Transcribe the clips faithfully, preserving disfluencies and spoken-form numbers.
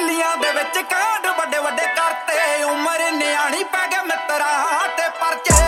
ਪਹਿਲੀਆਂ ਦੇ ਵਿੱਚ ਕਾਂਡ ਵੱਡੇ ਵੱਡੇ ਕਰਤੇ ਉਮਰ ਨਿਆਣੀ ਪੈ ਗਏ ਮਿੱਤਰਾਂ ਤੇ ਪਰਚੇ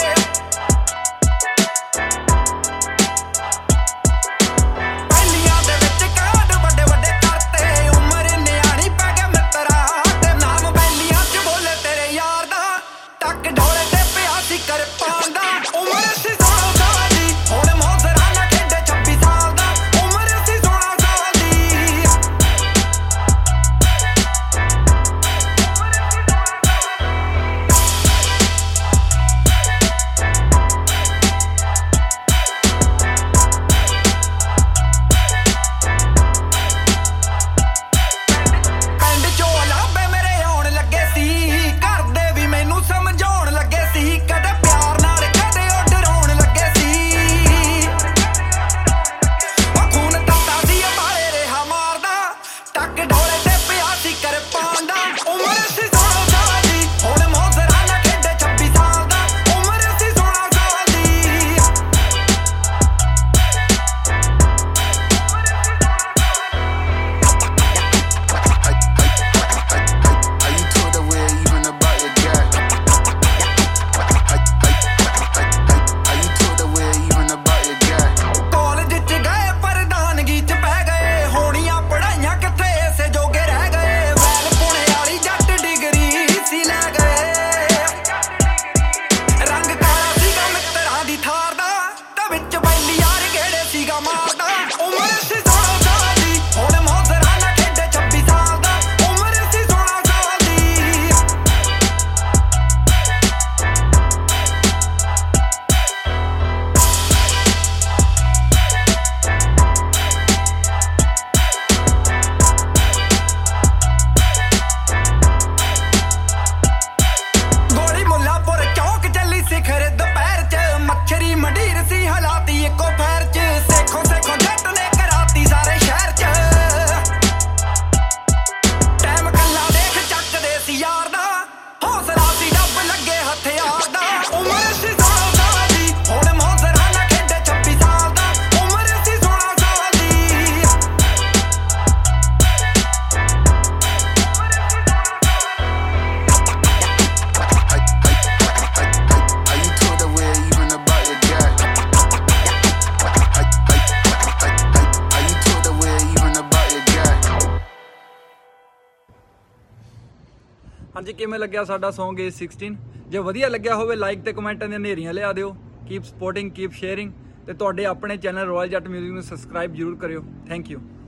ਹਾਂਜੀ ਕਿਵੇਂ ਲੱਗਿਆ ਸਾਡਾ Song age sixteen ਜੇ ਵਧੀਆ ਲੱਗਿਆ ਹੋਵੇ ਲਾਈਕ ਤੇ ਕਮੈਂਟਾਂ ਦੀਆਂ ਨੇਰੀਆਂ ਲਿਆ ਦਿਓ ਕੀਪ ਸਪੋਰਟਿੰਗ ਕੀਪ ਸ਼ੇਅਰਿੰਗ ਤੇ ਤੁਹਾਡੇ ਆਪਣੇ ਚੈਨਲ ਰੋਇਲ ਜੱਟ ਮਿਊਜ਼ਿਕ ਨੂੰ ਸਬਸਕ੍ਰਾਈਬ ਜ਼ਰੂਰ ਕਰਿਓ ਥੈਂਕ ਯੂ।